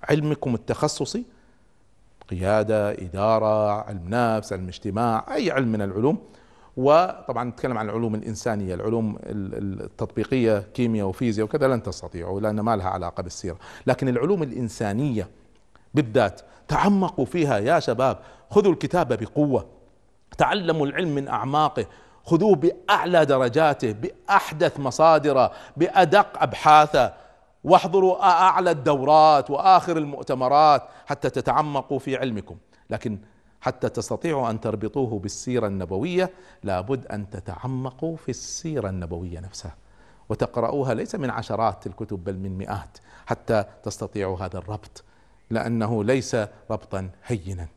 علمكم التخصصي، قيادة، إدارة، علم نفس، علم اجتماع، أي علم من العلوم. وطبعا نتكلم عن العلوم الإنسانية، العلوم التطبيقية كيمياء وفيزياء وكذا لن تستطيعوا لأن ما لها علاقة بالسيرة، لكن العلوم الإنسانية بالذات تعمقوا فيها يا شباب. خذوا الكتاب بقوة، تعلموا العلم من أعماقه، خذوه بأعلى درجاته، بأحدث مصادره، بأدق أبحاثه، واحضروا أعلى الدورات وآخر المؤتمرات حتى تتعمقوا في علمكم. لكن حتى تستطيعوا أن تربطوه بالسيرة النبوية لابد أن تتعمقوا في السيرة النبوية نفسها وتقرؤوها ليس من عشرات الكتب بل من مئات حتى تستطيعوا هذا الربط، لأنه ليس ربطا هينا.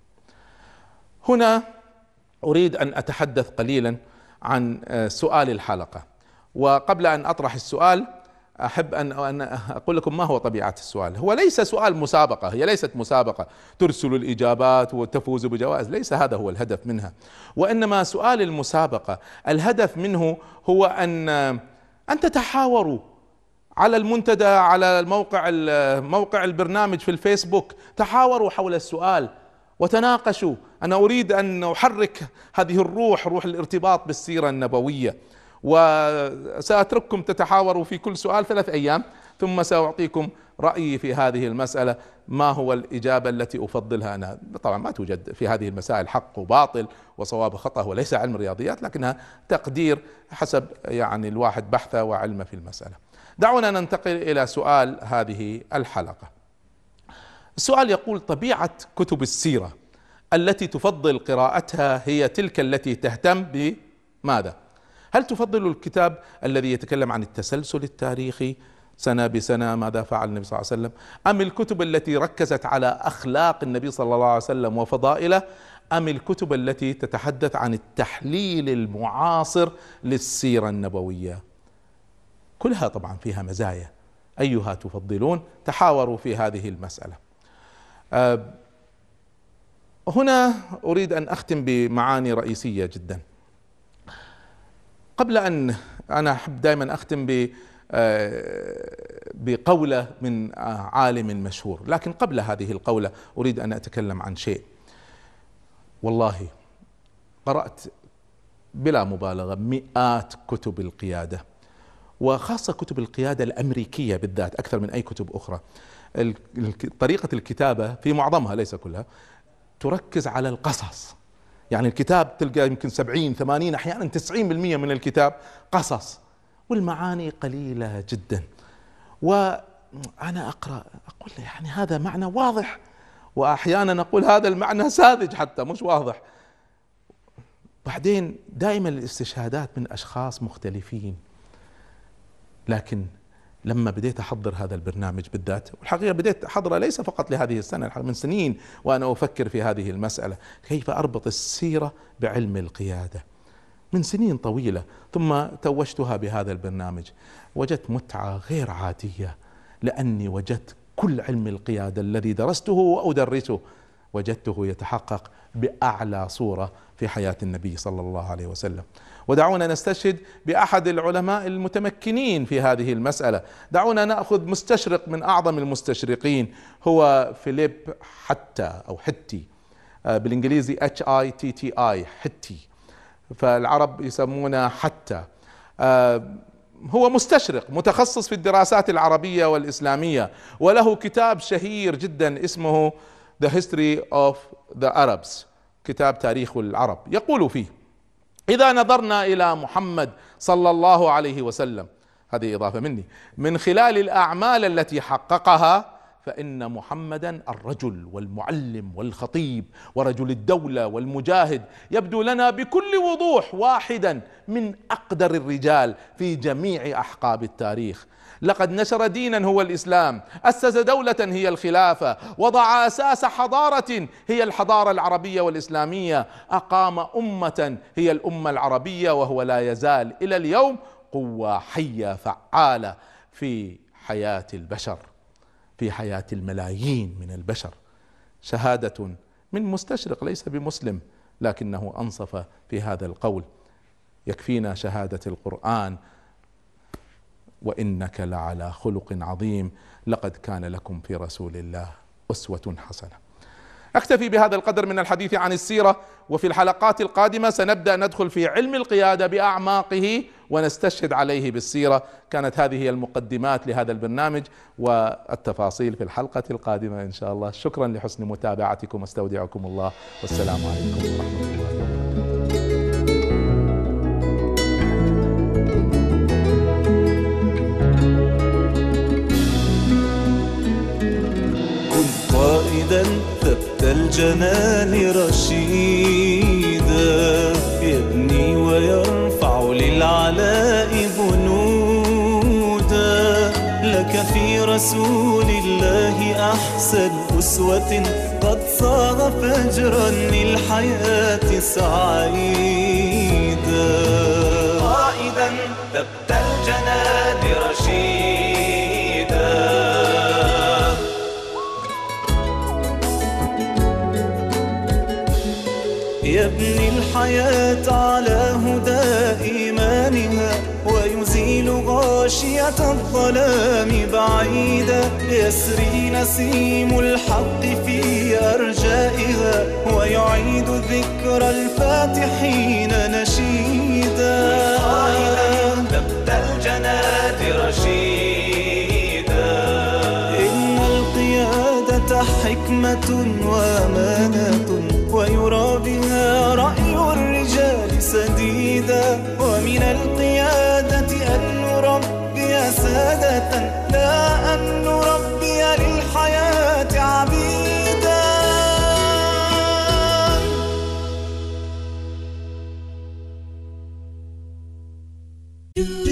هنا أريد أن أتحدث قليلا عن سؤال الحلقة، وقبل أن أطرح السؤال أحب أن أقول لكم ما هو طبيعة السؤال. هو ليس سؤال مسابقة، هي ليست مسابقة ترسل الإجابات وتفوز بجوائز، ليس هذا هو الهدف منها، وإنما سؤال المسابقة الهدف منه هو أن تتحاوروا على المنتدى، على موقع البرنامج في الفيسبوك، تحاوروا حول السؤال وتناقشوا. أنا أريد أن أحرك هذه الروح، روح الارتباط بالسيرة النبوية، وسأترككم تتحاوروا في كل سؤال 3 أيام، ثم سأعطيكم رأيي في هذه المسألة، ما هو الإجابة التي أفضلها أنا. طبعا ما توجد في هذه المسائل حق وباطل وصواب وخطأ، وليس علم رياضيات، لكنها تقدير حسب يعني الواحد بحثه وعلمه في المسألة. دعونا ننتقل إلى سؤال هذه الحلقة. السؤال يقول: طبيعة كتب السيرة التي تفضل قراءتها هي تلك التي تهتم بماذا؟ هل تفضل الكتاب الذي يتكلم عن التسلسل التاريخي سنة بسنة ماذا فعل النبي صلى الله عليه وسلم، أم الكتب التي ركزت على أخلاق النبي صلى الله عليه وسلم وفضائله، أم الكتب التي تتحدث عن التحليل المعاصر للسيرة النبوية؟ كلها طبعا فيها مزايا، أيها تفضلون؟ تحاوروا في هذه المسألة. هنا أريد أن أختم بمعاني رئيسية جدا. قبل أن أنا أحب دائما أختم بقولة من عالم مشهور، لكن قبل هذه القولة أريد أن أتكلم عن شيء. والله قرأت بلا مبالغة مئات كتب القيادة، وخاصة كتب القيادة الأمريكية بالذات أكثر من أي كتب أخرى. طريقة الكتابة في معظمها ليس كلها تركز على القصص، يعني الكتاب تلقى يمكن 70 80 أحيانا 90% من الكتاب قصص، والمعاني قليلة جدا. وأنا أقرأ أقول يعني هذا معنى واضح، وأحيانا أقول هذا المعنى ساذج حتى مش واضح. بعدين دائما الاستشهادات من أشخاص مختلفين، لكن لما بديت أحضر هذا البرنامج بالذات، والحقيقة بديت أحضره ليس فقط لهذه السنة، من سنين وأنا أفكر في هذه المسألة، كيف أربط السيرة بعلم القيادة من سنين طويلة، ثم توجتها بهذا البرنامج. وجدت متعة غير عادية، لأني وجدت كل علم القيادة الذي درسته وأدرسه وجدته يتحقق بأعلى صورة في حياة النبي صلى الله عليه وسلم. ودعونا نستشهد بأحد العلماء المتمكنين في هذه المسألة. دعونا نأخذ مستشرق من أعظم المستشرقين، هو فيليب حتى أو حتي، بالإنجليزي HITTI، حتي، فالعرب يسمونه حتى. هو مستشرق متخصص في الدراسات العربية والإسلامية، وله كتاب شهير جدا اسمه The History of the Arabs، كتاب تاريخ العرب. يقول فيه: إذا نظرنا إلى محمد صلى الله عليه وسلم، هذه إضافة مني، من خلال الأعمال التي حققها، فإن محمدا الرجل والمعلم والخطيب ورجل الدولة والمجاهد يبدو لنا بكل وضوح واحدا من أقدر الرجال في جميع أحقاب التاريخ. لقد نشر دينا هو الإسلام، أسس دولة هي الخلافة، وضع أساس حضارة هي الحضارة العربية والإسلامية، أقام أمة هي الأمة العربية، وهو لا يزال إلى اليوم قوة حية فعالة في حياة البشر، في حياة الملايين من البشر. شهادة من مستشرق ليس بمسلم، لكنه أنصف في هذا القول. يكفينا شهادة القرآن: وإنك لعلى خلق عظيم، لقد كان لكم في رسول الله أسوة حسنة. أكتفي بهذا القدر من الحديث عن السيرة، وفي الحلقات القادمة سنبدأ ندخل في علم القيادة بأعماقه ونستشهد عليه بالسيرة. كانت هذه هي المقدمات لهذا البرنامج، والتفاصيل في الحلقة القادمة إن شاء الله. شكرا لحسن متابعتكم، واستودعكم الله، والسلام عليكم ورحمة الله وبركاته. قائدا ثبت الجنان رشيدا، يبني ويرفع للعلاء بنودا. لك في رسول الله أحسن أسوة، قد صاغ فجرا للحياة سعيدا. قائدا ثبت الجنان رشيدا، يبني الحياة على هدى إيمانها، ويزيل غاشية الظلام بعيدا. يسري نسيم الحق في أرجائها، ويعيد ذكر الفاتحين نشيدا. ثبت الجنات رشيدا، إن القيادة حكمة وأمانة، ويرى بها رأي الرجال سديدا. ومن القيادة أن نربي سادة، لا أن نربي للحياة عبيدا.